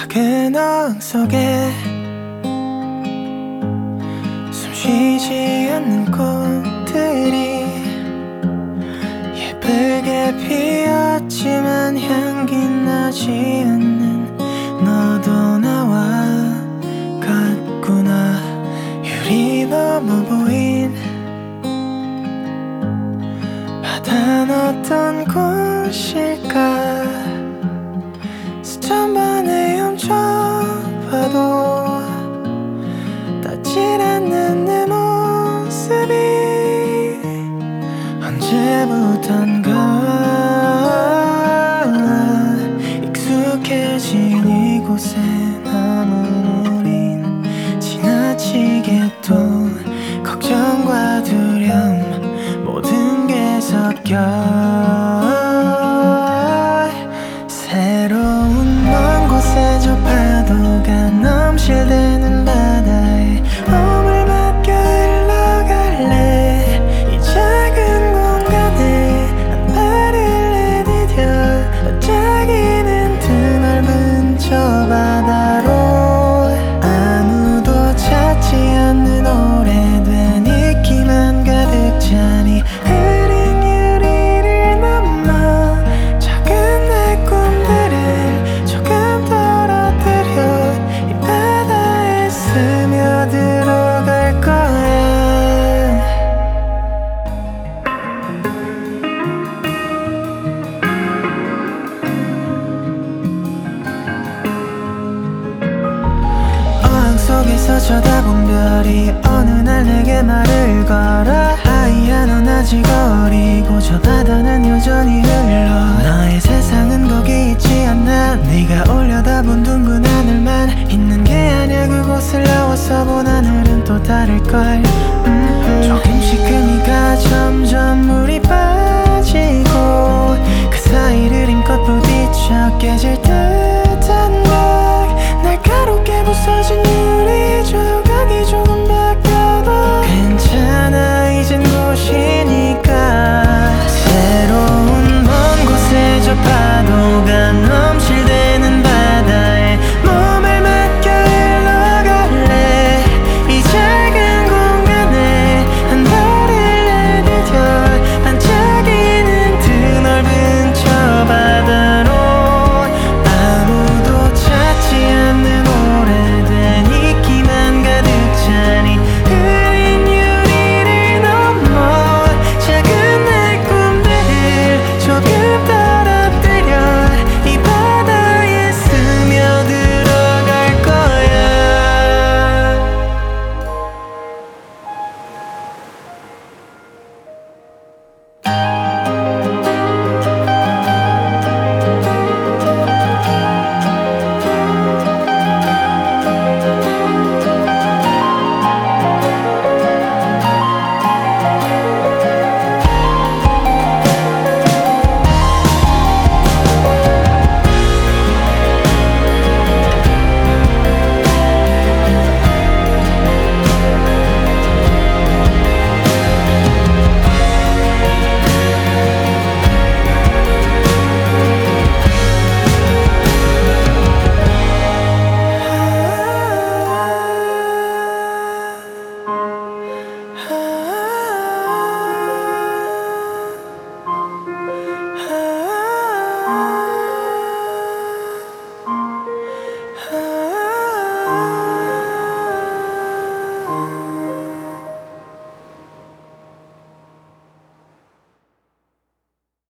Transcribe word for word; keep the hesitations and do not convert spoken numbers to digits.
작은 어항 속에 숨쉬지 않는 꽃들이 예쁘게 피었지만 향기 나지 않는 너도 나와 같구나. 유리 넘어 보인 바다는 어떤 곳일까? 수천 번에 훔쳐봐도 닿질 않는 내 모습이 언제부턴가 익숙해진 이곳에 남은 우린 지나치게 또 걱정과 두려움 모든 게 섞여 새로운 먼 곳에 저 파도가 넘실대는 바다에 몸을 맡겨 흘러갈래. 이 작은 공간에 한 발을 내디뎌 반짝이는 드넓은 저 바다로 아무도 찾지 않는 오래된 이끼만 가득 차니 흐린 유리를 넘어 작은 내 꿈들을 조금 떨어뜨려 이 바다에 스며들어갈 거야. 어항 속에서 쳐다본 별이 어느 날 내게 말을 걸어 아이야 넌 아직 어리고 저 바다는 여전히 흘러